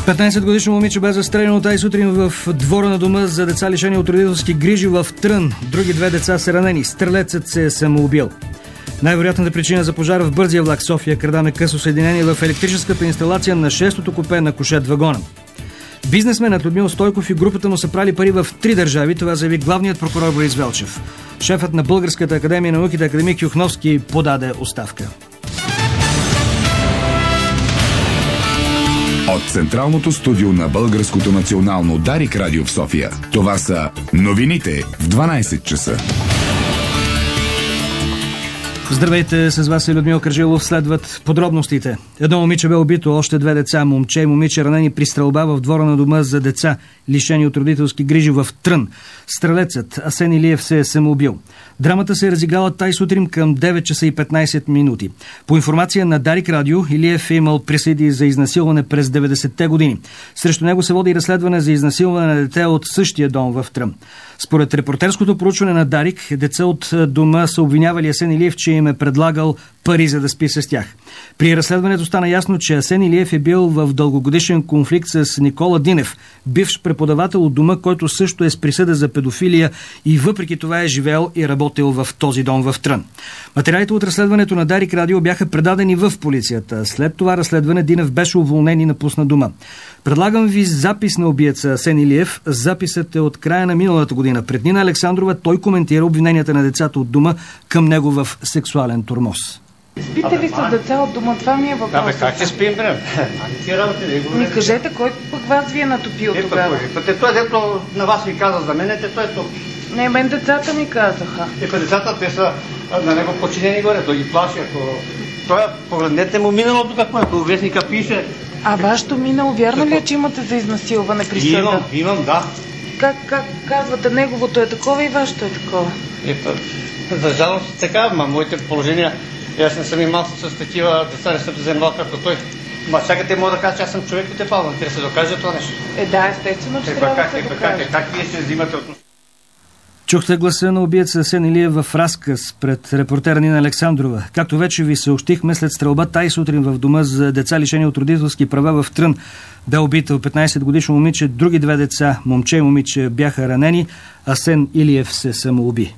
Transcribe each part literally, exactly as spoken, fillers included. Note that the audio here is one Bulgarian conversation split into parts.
петнайсетгодишно момиче бе застреляно тази сутрин в двора на дома за деца лишени от родителски грижи в Трън. Други две деца са ранени. Стрелецът се е самоубил. Най-вероятната причина за пожара в бързия влак София Кардаме късо съединение в електрическата инсталация на шестото купе на кушет вагона. Бизнесменът Людмил Стойков и групата му са прали пари в три държави. Това заяви главният прокурор Борис Велчев. Шефът на Българската академия на науките академик Юхновски подаде оставка. От централното студио на Българското национално Дарик радио в София. Това са новините в дванайсет часа. Здравейте, с вас е Людмил Кържилов. Следват подробностите. Едно момиче бе убито, още две деца, момче и момиче ранени при стрелба в двора на дома за деца, лишени от родителски грижи в Трън. Стрелецът Асен Илиев се е самоубил. Драмата се е разиграла тай сутрин към девет часа и петнайсет минути. По информация на Дарик радио, Илиев е имал присъди за изнасилване през деветдесетте години. Срещу него се води разследване за изнасилване на дете от същия дом в Трън. Според репортерското проучване на Дарик, деца от дома са обвинявали Асен Илиев, че им е предлагал пари за да спи с тях. При разследването стана ясно, че Асен Илиев е бил в дългогодишен конфликт с Никола Динев, бивш преподавател от дома, който също е с присъда за педофилия и въпреки това е живеел и работил в този дом в Трън. Материалите от разследването на Дарик радио бяха предадени в полицията. След това разследване Динев беше уволнен и напусна дома. Предлагам ви запис на убиеца Асен Илиев. Записът е от края на миналата година. Пред Нина Александрова той коментира обвиненията на децата от дома към него в сексуален тормоз. Спите ли с деца от дома? Това ми е въпрос. Абе, как ще спим, бре? Ти работи, не го. Ми кажете, кой пък вас ви е натопил е, тогава? Пък той, дето на вас ви каза за мен, те той е топ. Не, мен децата ми казаха. Е, па децата, те са на него подчинени горе, той ги плаши, ако... Той, погледнете му миналото какво е, ако вестника пише. А вашето минало, вярно ли е, че имате за изнасилване присъда? Имам, имам, да. Как, как казвате, неговото е такова и вашето е такова? Е, па, за жалост така, ма моите положения, аз не съм имал с такива деца, не съм се занимавал като той. Ма всяка те мога да кажа, че аз съм човек от Епална, трябва да се докаже това нещо. Е, да, естествено, че е, трябва как, да се е, докаже. Как, е, как вие ще взимате отношение? Чухте гласа на убиеца Асен Илиев в разказ пред репортера Нина Александрова. Както вече ви съобщихме, след стрелба тай сутрин в дома за деца лишени от родителски права в Трън бе убито петнайсетгодишно момиче, други две деца, момче и момиче, бяха ранени. Асен Илиев се самоуби.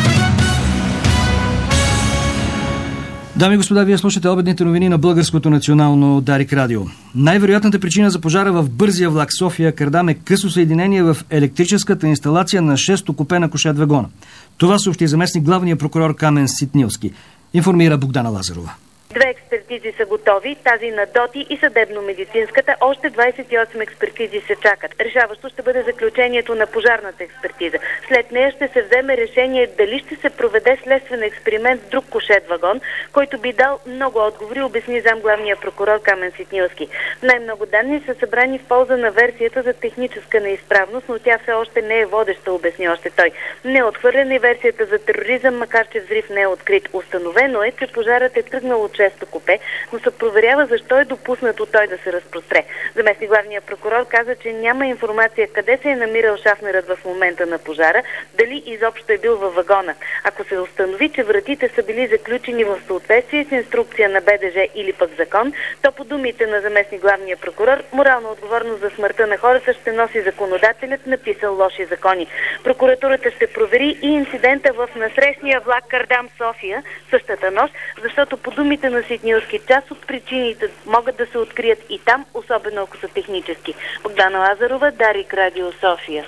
Дами и господа, вие слушате обедните новини на Българското национално Дарик радио. Най-вероятната причина за пожара в бързия влак София Кардаме късо съединение в електрическата инсталация на шесто купе на кушет вагона. Това съобщи заместник главния прокурор Камен Ситнилски. Информира Богдана Лазарова. Две експертизи са готови, тази на ДОТИ и съдебно-медицинската. Още двайсет и осем експертизи се чакат. Решаващо ще бъде заключението на пожарната експертиза. След нея ще се вземе решение дали ще се проведе следствен експеримент в друг кушет вагон, който би дал много отговори, обясни замглавния прокурор Камен Ситнилски. Най-много данни са събрани в полза на версията за техническа неизправност, но тя все още не е водеща, обясни още той. Не е отхвърлена и версията за тероризъм, макар че взрив не е открит. Установено е, че пожарът е тръгнал от шесто купе, но се проверява защо е допуснато той да се разпростре. Заместник главният прокурор каза, че няма информация къде се е намирал шафнерът в момента на пожара, дали изобщо е бил във вагона. Ако се установи, че вратите са били заключени в съответствие с инструкция на БДЖ или пък закон, то по думите на заместник главния прокурор, морална отговорност за смъртта на хората ще носи законодателят, написал лоши закони. Прокуратурата ще провери и инцидента в насрещния влак Кардам София същата нощ, защото по думите на Ситнилски, част от причините могат да се открият и там, особено ако са технически. Богдана Лазарова, Дарик радио София.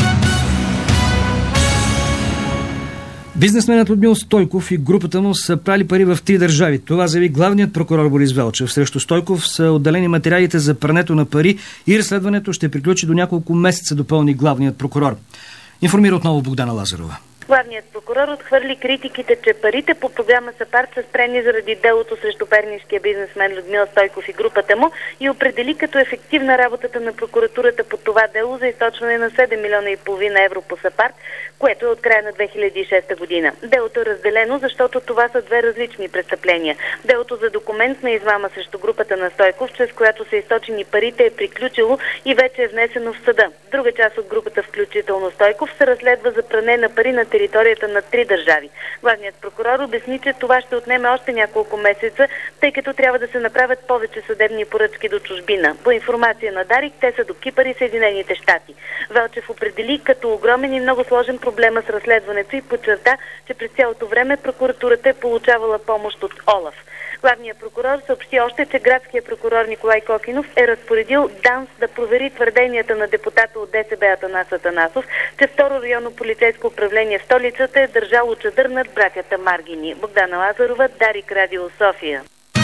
Бизнесменът Людмил Стойков и групата му са прали пари в три държави. Това заяви главният прокурор Борис Велчев. Срещу Стойков са отделени материалите за прането на пари и разследването ще приключи до няколко месеца, допълни главният прокурор. Информира отново Богдана Лазарова. Главният прокурор отхвърли критиките, че парите по програма САПАРД са спрени заради делото срещу пернишкия бизнесмен Людмил Стойков и групата му и определи като ефективна работата на прокуратурата по това дело за източване на седем милиона и половина евро по САПАРД, което е от края на две хиляди и шеста година. Делото е разделено, защото това са две различни престъпления. Делото за документна измама срещу групата на Стойков, чрез която са източени парите, е приключило и вече е внесено в съда. Друга част от групата, включително Стойков, се разследва за пране на пари на територията на три държави. Главният прокурор обясни, че това ще отнеме още няколко месеца, тъй като трябва да се направят повече съдебни поръчки до чужбина. По информация на Дарик, те са до Кипър и Съединените щати. Велчев определи като огромен и много сложен проблема с разследването и подчерта, че през цялото време прокуратурата е получавала помощ от ОЛАФ. Главният прокурор съобщи още, че градският прокурор Николай Кокинов е разпоредил ДАНС да провери твърденията на депутата от ДСБ Атанас Атанасов, че второ районно полицейско управление в столицата е държало чадър над братята Маргини. Богдана Лазарова, Дарик Радио, София.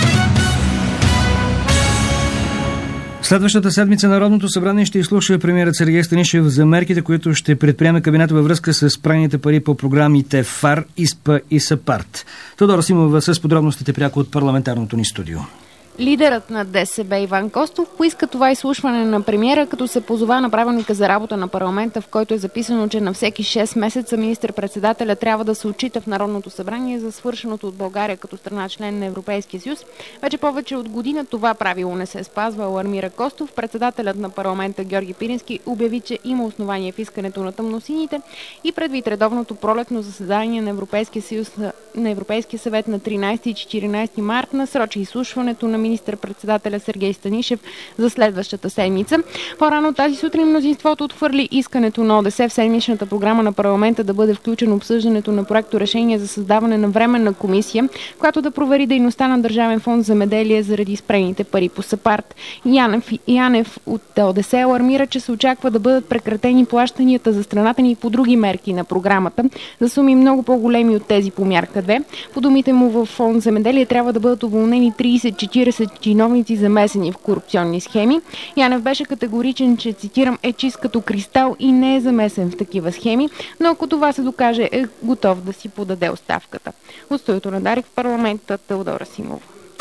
Следващата седмица Народното събрание ще изслуша премиерът Сергей Станишев за мерките, които ще предприеме кабинета във връзка с праните пари по програмите ФАР, ИСПА и САПАРТ. Тодора Симова с подробностите пряко от парламентарното ни студио. Лидерът на ДСБ Иван Костов поиска това изслушване на премиера, като се позова на правилника за работа на парламента, в който е записано, че на всеки шест месеца министър-председателя трябва да се отчита в Народното събрание за свършеното от България като страна член на Европейския съюз. Вече повече от година това правило не се спазва, алармира Костов. Председателят на парламента Георги Пирински обяви, че има основание в искането на тъмносините и предвид редовното пролетно заседание на Европейския съюз на Европейския съвет на тринайсети и четиринайсети март насрочи изслушването на министър-председателя Сергей Станишев за следващата седмица. По-рано тази сутрин мнозинството отхвърли искането на ОДС в седмичната програма на парламента да бъде включено обсъждането на проекто решение за създаване на временна комисия, която да провери дейността на Държавен фонд земеделие заради спрените пари по САПАРТ. Янев, Янев от ОДС алармира, че се очаква да бъдат прекратени плащанията за страната ни по други мерки на програмата за суми много по-големи от тези по мярка две. По думите му, в фонд земеделие трябва да бъдат уволнени трийсет-четирийсет чиновници, замесени в корупционни схеми. Янев беше категоричен, че, цитирам, е чист като кристал и не е замесен в такива схеми, но ако това се докаже, е готов да си подаде оставката. От студиото на Дарик в парламента, Теодора Симова.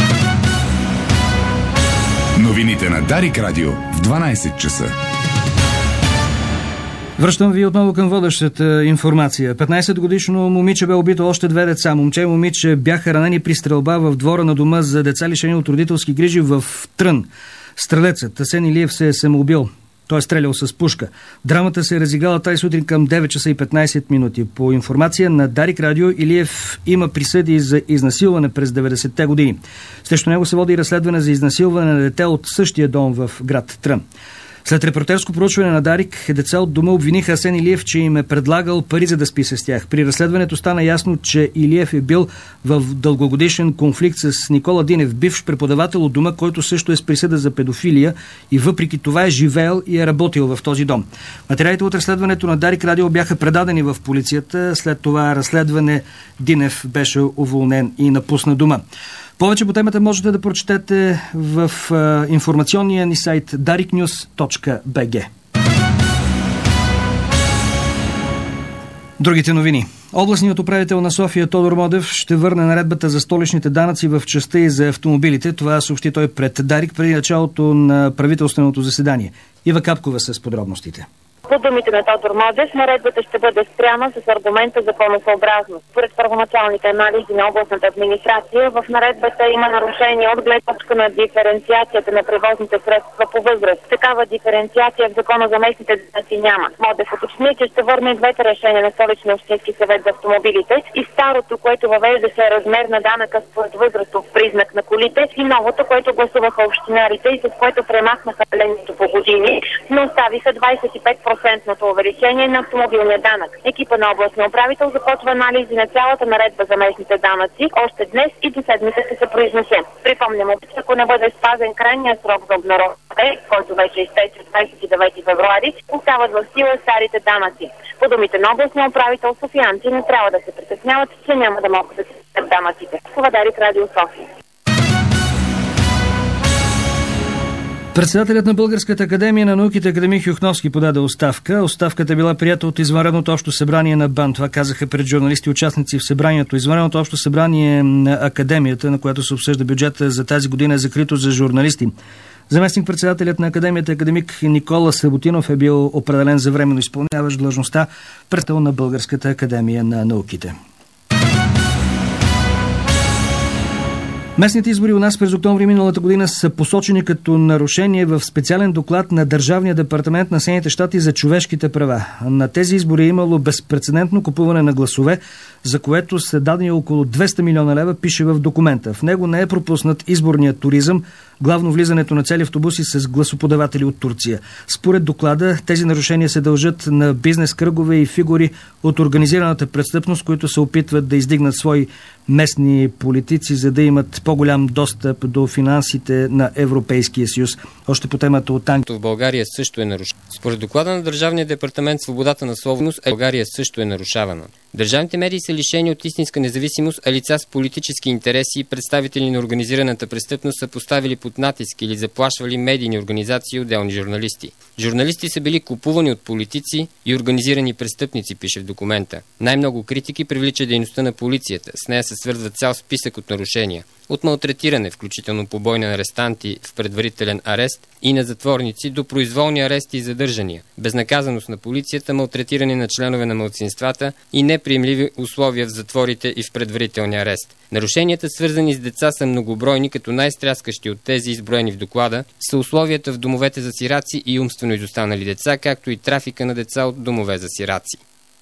Новините на Дарик Радио в дванайсет часа. Връщам ви отново към водещата информация. петнайсетгодишно момиче бе убито, още две деца. Момче и момиче бяха ранени при стрелба в двора на дома за деца, лишени от родителски грижи в Трън. Стрелецът Асен Илиев се е самоубил. Той е стрелял с пушка. Драмата се е разиграла тази сутрин към девет часа и петнайсет минути. По информация на Дарик Радио, Илиев има присъди за изнасилване през деветдесетте години. Срещу него се води разследване за изнасилване на дете от същия дом в град Трън. След репортерско проучване на Дарик, деца от дома обвиниха Асен Илиев, че им е предлагал пари за да спи с тях. При разследването стана ясно, че Илиев е бил в дългогодишен конфликт с Никола Динев, бивш преподавател от дома, който също е с присъда за педофилия и въпреки това е живеел и е работил в този дом. Материалите от разследването на Дарик Радио бяха предадени в полицията. След това разследване Динев беше уволнен и напусна дома. Повече по темата можете да прочетете в а, информационния ни сайт дарик нюз точка би джи. Другите новини. Областният управител на София Тодор Модев ще върне наредбата за столичните данъци в частта и за автомобилите. Това съобщи той пред Дарик преди началото на правителственото заседание. Ива Капкова с подробностите. По думите на Тодор Модев, наредбата ще бъде спряна с аргумента законосъобразност. Според първоначалните анализи на областната администрация, в наредбата има нарушение от гледна точка на диференциацията на превозните средства по възраст. Такава диференциация в закона за местните данъци няма. Модев уточни, че ще върне двете решения на Столичния общински съвет за автомобилите и старото, което въвежда се размер на данъка според възрастов признак на колите, и новото, което гласуваха общинарите и с което премахнаха делението по години, но оставиха двайсет и пет процента увеличение на автомобилния данък. Екипа на областния управител започва анализи на цялата наредба за местните данъци още днес и до седмица ще се произнесе. Припомням, че ако не бъде спазен крайния срок за обнародване, който вече изтече двайсет и девети февруари, остават в сила старите данъци. По думите на областния управител, софиянци не трябва да се притесняват, че няма да могат да се платят данъците. Това Дарик Радио, София. Председателят на Българската академия на науките академик Юхновски подаде оставка. Оставката била приета от извънредното общо събрание на БАН. Това казаха пред журналисти участници в събранието. Извънредното общо събрание на академията, на което се обсъжда бюджета за тази година, е закрито за журналисти. Заместник-председателят на академията академик Никола Саботинов е бил определен за временно изпълняващ длъжността председател на Българската академия на науките. Местните избори у нас през октомври миналата година са посочени като нарушение в специален доклад на Държавния департамент на Съединените щати за човешките права. На тези избори е имало безпрецедентно купуване на гласове, за което са дадени около двеста милиона лева, пише в документа. В него не е пропуснат изборният туризъм, главно влизането на цели автобуси с гласоподаватели от Турция. Според доклада, тези нарушения се дължат на бизнес кръгове и фигури от организираната престъпност, които се опитват да издигнат свои местни политици, за да имат по-голям достъп до финансите на Европейския съюз. Още по темата от Англия. В България също е нарушена. Според доклада на Държавния департамент свободата на словност, в България също е нарушавана. Държавните медии са лишени от истинска независимост, а лица с политически интереси и представители на организираната престъпност са поставили под натиск или заплашвали медийни организации и отделни журналисти. Журналисти са били купувани от политици и организирани престъпници, пише в документа. Най-много критики привлича дейността на полицията. С нея се свързва цял списък от нарушения. От малтретиране, включително побой на арестанти в предварителен арест и на затворници, до произволни арести и задържания, безнаказаност на полицията, малтретиране на членове на малцинствата и неприемливи условия в затворите и в предварителния арест. Нарушенията, свързани с деца, са многобройни, като най-стряскащи от тези, изброени в доклада, са условията в домовете за сираци и умствено изостанали деца, както и трафика на деца от домове за сираци.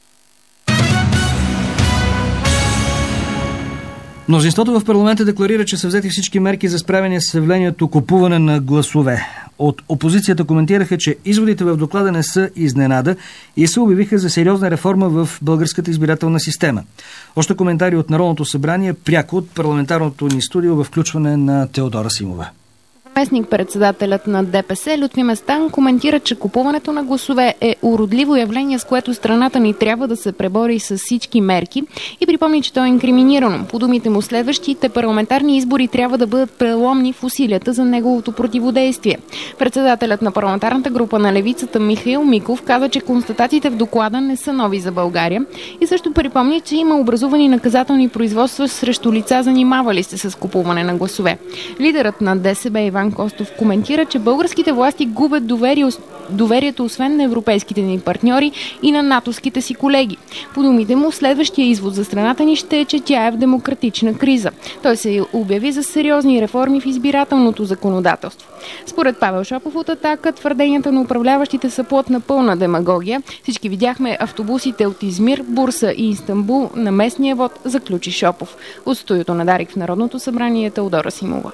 Мнозинството в парламента декларира, че са взети всички мерки за справяне с явлението купуване на гласове. От опозицията коментираха, че изводите в доклада не са изненада и се обявиха за сериозна реформа в българската избирателна система. Още коментари от Народното събрание, пряко от парламентарното ни студио в включване на Теодора Симова. Заместник-председателят на ДПС Лютви Местан коментира, че купуването на гласове е уродливо явление, с което страната ни трябва да се пребори с всички мерки, и припомни, че то е инкриминирано. По думите му, следващите парламентарни избори трябва да бъдат преломни в усилията за неговото противодействие. Председателят на парламентарната група на левицата Михаил Миков каза, че констатациите в доклада не са нови за България, и също припомни, че има образувани наказателни производства срещу лица, занимавали се с купуване на гласове. Лидерът на ДСБ Иван Костов коментира, че българските власти губят доверие, доверието освен на европейските ни партньори и на натовските си колеги. По думите му, следващия извод за страната ни ще е, че тя е в демократична криза. Той се обяви за сериозни реформи в избирателното законодателство. Според Павел Шопов от Атака, твърденията на управляващите са плод на пълна демагогия. Всички видяхме автобусите от Измир, Бурса и Истанбул на местния вод, заключи Шопов. От студиото на Дарик в Народното събрание Теодора Симова.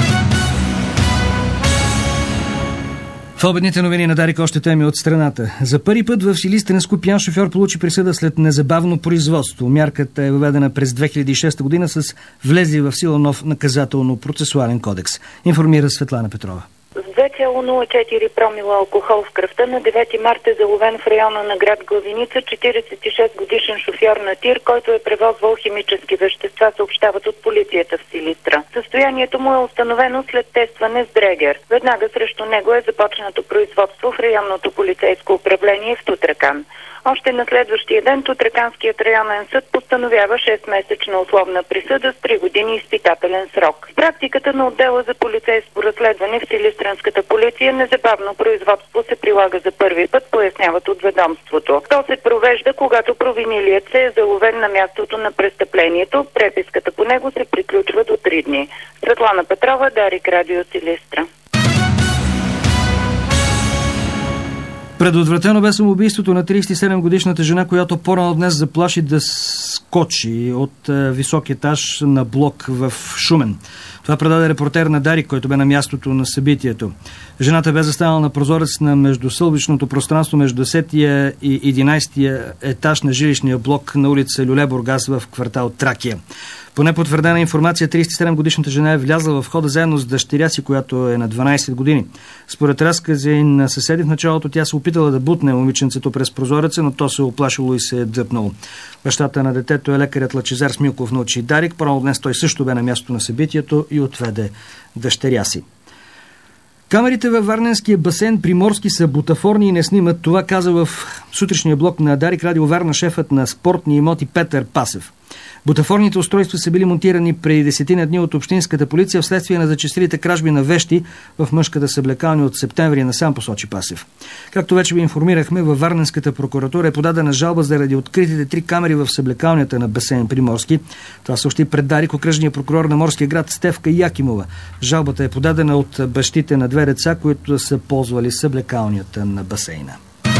В обедните новини на Дарик още теми от страната. За първи път в Силистренско пиян шофьор получи присъда след незабавно производство. Мярката е въведена през две хиляди и шеста година с влезли в сила нов наказателно-процесуален кодекс. Информира Светлана Петрова. С две цяло нула четири промила алкохол в кръвта на девети март е заловен в района на град Главиница четиридесет и шест годишен шофьор на тир, който е превозвал химически вещества, съобщават от полицията в Силистра. Състоянието му е установено след тестване с дрегер. Веднага срещу него е започнато производство в районното полицейско управление в Тутракан. Още на следващия ден Тутраканският районен съд постановява шестмесечна условна присъда с три години изпитателен срок. В практиката на отдела за полицейско разследване в Силистренската полиция незабавно производство се прилага за първи път, поясняват от ведомството. То се провежда, когато провинилият се е заловен на мястото на престъплението. Преписката по него се приключва до три дни. Светлана Петрова, Дарик, Радио Силистра. Предотвратено бе самоубийството на тридесет и седем годишната жена, която по-рано днес заплаши да скочи от е, висок етаж на блок в Шумен. Това предаде репортер на Дарик, който бе на мястото на събитието. Жената бе застанала на прозорец на междусълбичното пространство между десетия и единайсетия етаж на жилищния блок на улица Люле Бургас в квартал Тракия. По непотвърдена информация, тридесет и седем годишната жена е влязла в входа заедно с дъщеря си, която е на дванайсет години. Според разкази на съседи в началото, тя се опитала да бутне момиченцето през прозореца, но то се оплашило и се е дръпнало. Бащата на детето е лекарят Лъчезар Смилков, научи Дарик. По-рано днес той също бе на мястото на събитието и отведе дъщеря си. Камерите във Варненския басейн Приморски са бутафорни и не снимат. Това каза в сутрешния блок на Дарик Радио Варна шефът на спортни имоти Петър Пасев. Бутафорните устройства са били монтирани преди десетина дни от общинската полиция вследствие на зачестилите кражби на вещи в мъжката съблекалня от септември насам, посочи Пасев. Както вече ви информирахме, във Варненската прокуратура е подадена жалба заради откритите три камери в съблекалнята на басейн Приморски. Това съобщи пред Дарик окръжния прокурор на Морския град Стефка Якимова. Жалбата е подадена от бащите на две деца, които са ползвали съблекалнята на басейна.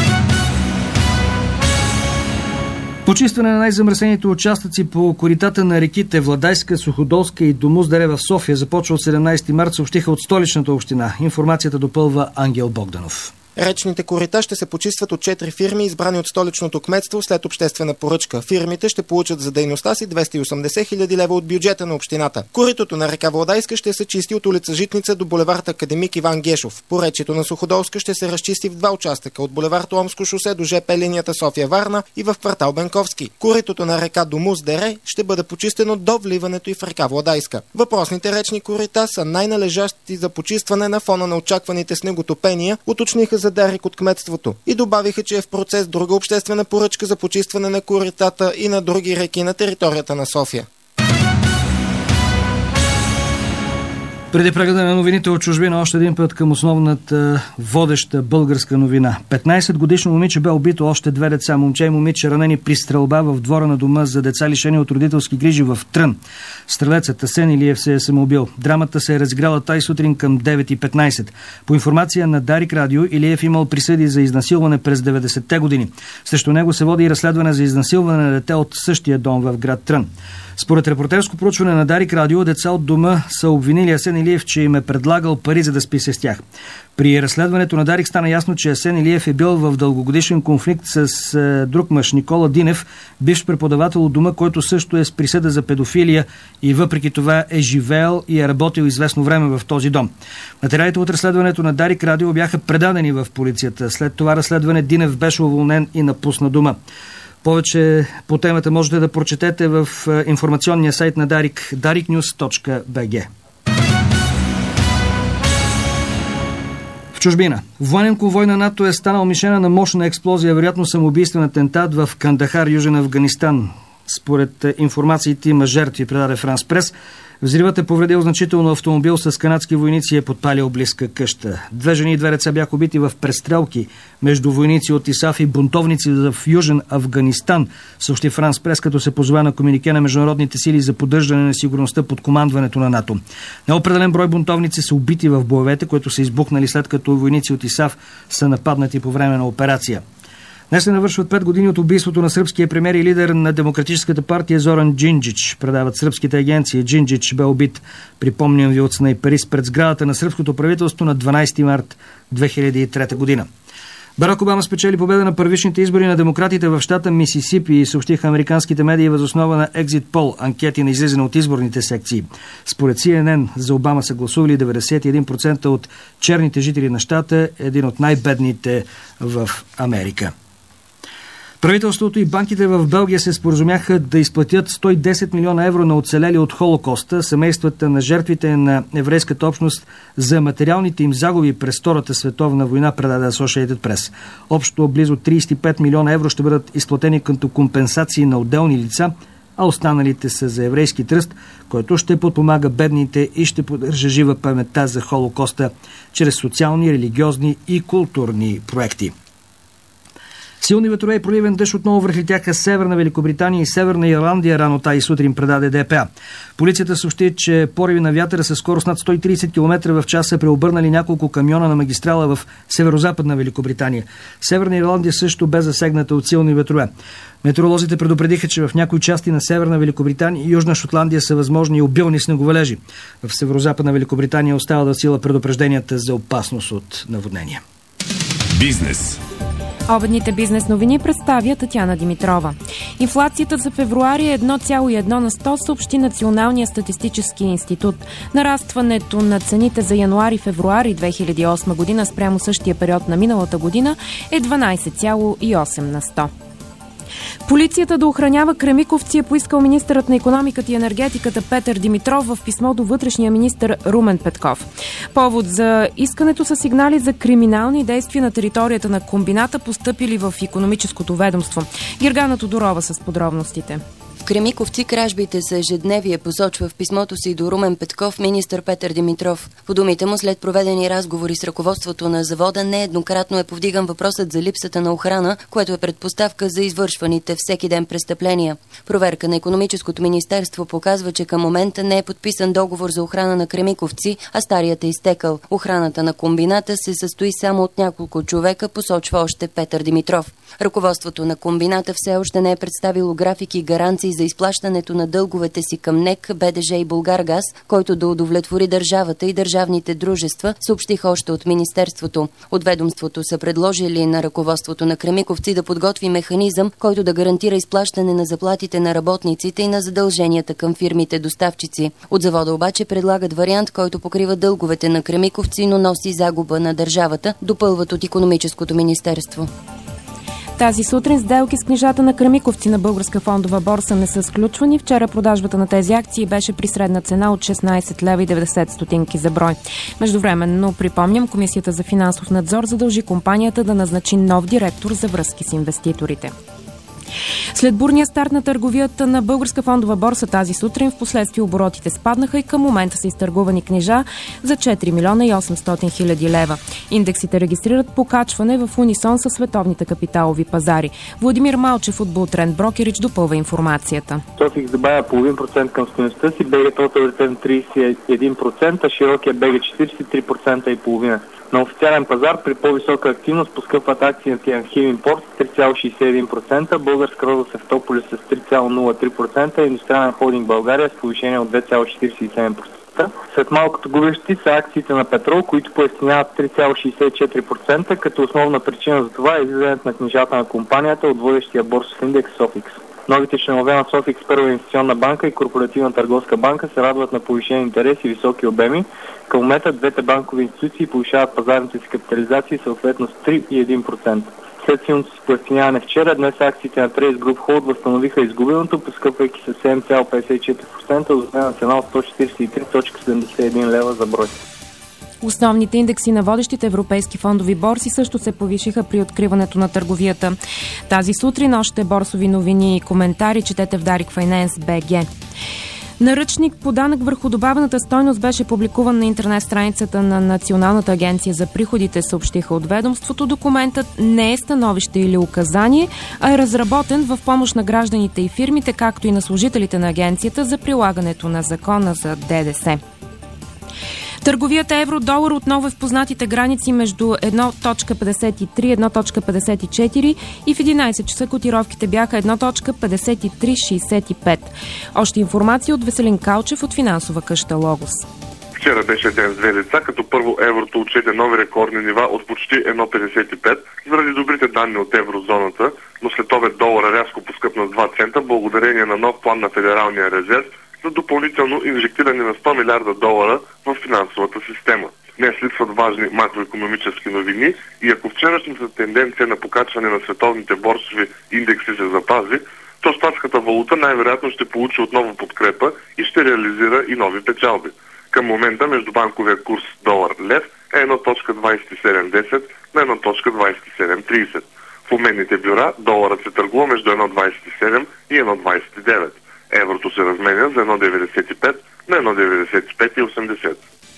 Почистване на най-замърсените участъци по коритата на реките Владайска, Суходолска и Домуздаре в София започва от седемнайсети март, съобщиха от Столичната община. Информацията допълва Ангел Богданов. Речните корита ще се почистват от четири фирми, избрани от столичното кметство след обществена поръчка. Фирмите ще получат за дейността си двеста и осемдесет хиляди лева от бюджета на общината. Коритото на река Владайска ще се чисти от улица Житница до булевард Академик Иван Гешов. Поречието на Суходолска ще се разчисти в два участъка, от булевард Омско шосе до ЖП линията София-Варна и в квартал Бенковски. Коритото на река Домуздаре ще бъде почистено до вливането и в река Владайска. Въпросните речни корита са най-належащи за почистване на фона на очакваните снеготопения, уточниха за Дарик от кметството, и добавиха, че е в процес друга обществена поръчка за почистване на коритата и на други реки на територията на София. Преди прегледа на новините от чужбина, още един път към основната водеща българска новина. петнайсет годишно момиче бе убито, още две деца, момче и момиче ранени при стрелба в двора на дома за деца, лишени от родителски грижи в Трън. Стрелецът Асен Илиев се е самоубил. Драмата се е разиграла тай сутрин към девет и петнайсет. По информация на Дарик Радио, Илиев имал присъди за изнасилване през деветдесетте години. Срещу него се води и разследване за изнасилване на дете от същия дом в град Трън. Според репортерско проучване на Дарик Радио, деца от дома са обвинили Асен Илиев, че им е предлагал пари, за да спи се с тях. При разследването на Дарик стана ясно, че Асен Илиев е бил в дългогодишен конфликт с е, друг мъж, Никола Динев, бивш преподавател от дома, който също е с присъда за педофилия и въпреки това е живеел и е работил известно време в този дом. Материалите от разследването на Дарик Радио бяха предадени в полицията. След това разследване Динев беше уволнен и напусна дома. Повече по темата можете да прочетете в информационния сайт на Дарик, дарик нюз точка би джи. В чужбина. Военен конвой на НАТО е станал мишена на мощна експлозия, вероятно самоубийствен атентат в Кандахар, Южен Афганистан. Според информациите има жертви, предаде Франс Прес. Взривът е повредил значително автомобил с канадски войници и е подпалил близка къща. Две жени и две деца бяха убити в престрелки между войници от ИСАФ и бунтовници в Южен Афганистан, съобщи Франс Прес, като се позова на комюнике на международните сили за поддържане на сигурността под командването на НАТО. Неопределен брой бунтовници са убити в боевете, които са избухнали след като войници от ИСАФ са нападнати по време на операция. Днес се навършват пет години от убийството на сръбския премиер и лидер на Демократическата партия Зоран Джинджич. Предават сръбските агенции. Джинджич бе убит, припомням ви, от снайперист пред сградата на сръбското правителство на дванайсети март две хиляди и трета година. Барак Обама спечели победа на първичните избори на демократите в щата Мисисипи и съобщиха американските медии въз основа на Екзит Пол, анкети на излизане от изборните секции. Според Си Ен Ен за Обама са гласували деветдесет и един процента от черните жители на щата, един от най-бедните в Америка. Правителството и банките в Белгия се споразумяха да изплатят сто и десет милиона евро на оцелели от Холокоста, семействата на жертвите на еврейската общност, за материалните им загуби през Втората световна война, предаде Associated Press. Общо близо трийсет и пет милиона евро ще бъдат изплатени като компенсации на отделни лица, а останалите са за еврейски тръст, който ще подпомага бедните и ще поддържа жива паметта за Холокоста чрез социални, религиозни и културни проекти. Силни ветрове и проливен дъжд отново връхлетяха Северна Великобритания и Северна Ирландия рано тази сутрин, предаде Д П А. Полицията съобщи, че пориви на вятъра със скорост над сто и трийсет километра в час са преобърнали няколко камиона на магистрала в северо-западна Великобритания. Северна Ирландия също бе засегната от силни ветрове. Метеоролозите предупредиха, че в някои части на Северна Великобритания и Южна Шотландия са възможни и обилни снеговалежи. В северо-западна Великобритания остава да сила предупрежденията за опасност от наводнения. Бизнес. Обедните бизнес новини представя Татяна Димитрова. Инфлацията за февруари е едно цяло и едно на сто, съобщи Националния статистически институт. Нарастването на цените за януари-февруари две хиляди и осма година спрямо същия период на миналата година е дванайсет цяло и осем на сто. Полицията да охранява кремиковци е поискал министърът на икономиката и енергетиката Петър Димитров в писмо до вътрешния министър Румен Петков. Повод за искането са сигнали за криминални действия на територията на комбината, постъпили в икономическото ведомство. Гергана Тодорова с подробностите. В Кремиковци кражбите са ежедневие, посочва в писмото си до Румен Петков министър Петър Димитров. По думите му, след проведени разговори с ръководството на завода, нееднократно е повдиган въпросът за липсата на охрана, което е предпоставка за извършваните всеки ден престъпления. Проверка на Икономическото министерство показва, че към момента не е подписан договор за охрана на Кремиковци, а старият е изтекал. Охраната на комбината се състои само от няколко човека, посочва още Петър Димитров. Ръководството на комбината все още не е представило графики и гаранции за изплащането на дълговете си към НЕК, БДЖ и Булгаргаз, който да удовлетвори държавата и държавните дружества, съобщиха още от Министерството. От ведомството са предложили на ръководството на Кремиковци да подготви механизъм, който да гарантира изплащане на заплатите на работниците и на задълженията към фирмите доставчици. От завода обаче предлагат вариант, който покрива дълговете на Кремиковци, но носи загуба на държавата, допълват от Икономическото министерство. Тази сутрин сделки с книжата на Кремиковци на Българска фондова борса не са сключвани. Вчера продажбата на тези акции беше при средна цена от шестнайсет лева и деветдесет стотинки за брой. Междувременно, припомням, Комисията за финансов надзор задължи компанията да назначи нов директор за връзки с инвеститорите. След бурния старт на търговията на Българска фондова борса тази сутрин, в последствие оборотите спаднаха и към момента са изтъргувани книжа за четири милиона и осемстотин хиляди лева. Индексите регистрират покачване в унисон със световните капиталови пазари. Владимир Малчев от Бултрend Брокеридж допълва информацията. Софикс добавя половин процент към стойността си, БГ Total Return трийсет и един процента, широкия БГ четирийсет и три процента и половина. На официален пазар при по-висока активност поскъпват акциите на Хим Импорт с три цяло шейсет и един процента, Българска Роза Севтополис с три цяло нула три процента и Индустриален холдинг България с повишение от две цяло четирийсет и седем процента. Сред малкото губещи са акциите на Петрол, които поевтиняват три цяло шейсет и четири процента, като основна причина за това е излизането на книжата на компанията от водещия борсов индекс Софикс. Новите членове на Софикс Първа инвестиционна банка и Корпоративна търговска банка се радват на повишен интерес и високи обеми. Към момента двете банкови институции повишават пазарните си капитализации съответно с три и един процент. След силното си поевтиняване вчера, днес акциите на Trace Group Hold възстановиха изгубеното, поскъпвайки с седем цяло петдесет и четири процента от на цена от сто четирийсет и три цяло седемдесет и един лева за брой. Основните индекси на водещите европейски фондови борси също се повишиха при откриването на търговията. Тази сутрин още борсови новини и коментари четете в Дарик Файненс БГ. Наръчник по данък върху добавената стойност беше публикуван на интернет страницата на Националната агенция за приходите, съобщиха от ведомството. Документът не е становище или указание, а е разработен в помощ на гражданите и фирмите, както и на служителите на агенцията за прилагането на закона за ДДС. Търговията евро-долар отново е в познатите граници между едно цяло петдесет и три и едно цяло петдесет и четири и в единайсет часа котировките бяха едно цяло петдесет и три шейсет и пет. Още информация от Веселин Калчев от финансова къща Логос. Вчера беше ден с две деца, като първо еврото отчете нови рекордни нива от почти едно цяло петдесет и пет заради добрите данни от еврозоната, но след обед долара рязко поскъпна с два цента благодарение на нов план на Федералния резерв за допълнително инжектиране на сто милиарда долара в финансовата система. Днес липсват важни макроекономически новини и ако вчерашната тенденция на покачване на световните борсови индекси се запази, то щатската валута най-вероятно ще получи отново подкрепа и ще реализира и нови печалби. Към момента междубанковия курс долар-лев е едно цяло двайсет и седем десет на едно цяло двайсет и седем трийсет. В обменните бюра доларът се търгува между едно цяло двайсет и седем и едно цяло двайсет и девет. Еврото се разменя за едно цяло деветдесет и пет на едно цяло деветдесет и пет и осемдесет.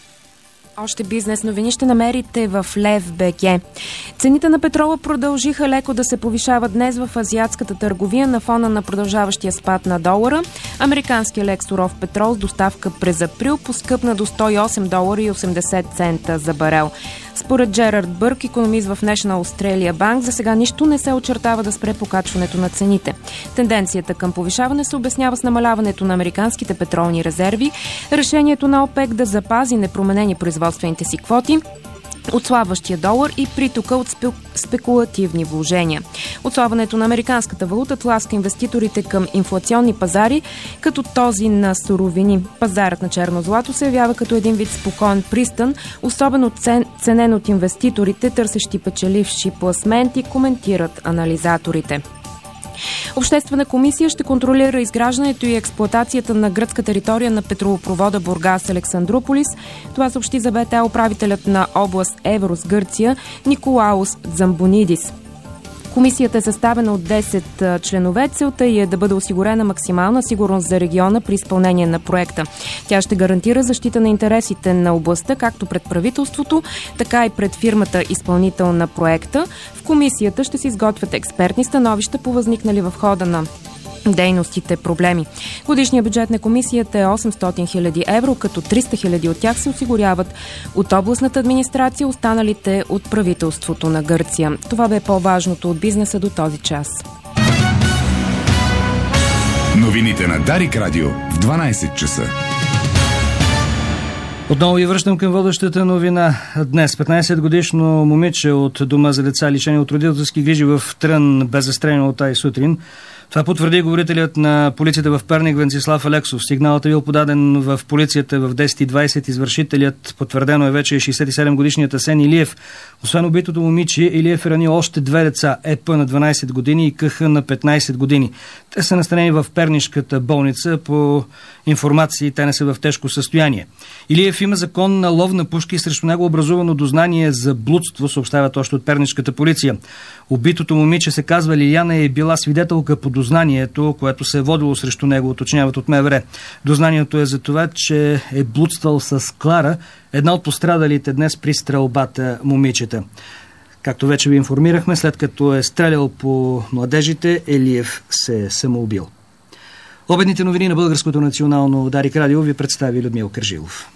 Още бизнес новини ще намерите в Лев БГ. Цените на петрола продължиха леко да се повишават днес в азиатската търговия на фона на продължаващия спад на долара. Американският лек суров петрол с доставка през април поскъпна до сто и осем долара и осемдесет цента за барел. Според Джерард Бърк, икономист в National Australia Bank, за сега нищо не се очертава да спре покачването на цените. Тенденцията към повишаване се обяснява с намаляването на американските петролни резерви, решението на ОПЕК да запази непроменени производствените си квоти, отслабващия долар и притока от спекулативни вложения. Отслабването на американската валута тласка инвеститорите към инфлационни пазари, като този на суровини. Пазарът на черно злато се явява като един вид спокоен пристан, особено цен, ценен от инвеститорите, търсещи печеливши пласменти, коментират анализаторите. Обществена комисия ще контролира изграждането и експлоатацията на гръцка територия на петролопровода Бургас Александрополис. Това съобщи за БТА управителят на област Еврос, Гърция, Николаус Дзамбонидис. Комисията е съставена от десет членове. Целта е да бъде осигурена максимална сигурност за региона при изпълнение на проекта. Тя ще гарантира защита на интересите на областта, както пред правителството, така и пред фирмата изпълнител на проекта. В комисията ще се изготвят експертни становища по възникнали в хода на дейностите проблеми. Годишният бюджет на комисията е осемстотин хиляди евро, като триста хиляди от тях се осигуряват от областната администрация, останалите от правителството на Гърция. Това бе по-важното от бизнеса до този час. Новините на Дарик Радио в дванайсет часа. Отново ви връщам към водещата новина. Днес петнайсет годишно момиче от дома за деца, лишени от родителски грижи в Трън, бе застрелено от тази сутрин. Това потвърди говорителят на полицията в Перник Венцислав Алексов. Сигналът е бил подаден в полицията в десет и двайсет. Извършителят, потвърдено е вече, шейсет и седем годишният Асен Илиев. Освен убитото момиче, Илиев е ранил още две деца, ЕП на дванайсет години и КХ на петнайсет години. Те са настанени в Пернишката болница. По информации, те не са в тежко състояние. Илиев има закон на лов на пушки и срещу него образувано дознание за блудство, съобщават още от Пернишката полиция. Убитото момиче се казва Лиляна и е била свидетелка по дознанието, което се е водило срещу него, уточняват от МВР. Дознанието е за това, че е блудствал с Клара, една от пострадалите днес при стрелбата момичета. Както вече ви информирахме, след като е стрелял по младежите, Илиев се е самоубил. Обедните новини на Българското национално Дарик Радио ви представи Людмил Кържилов.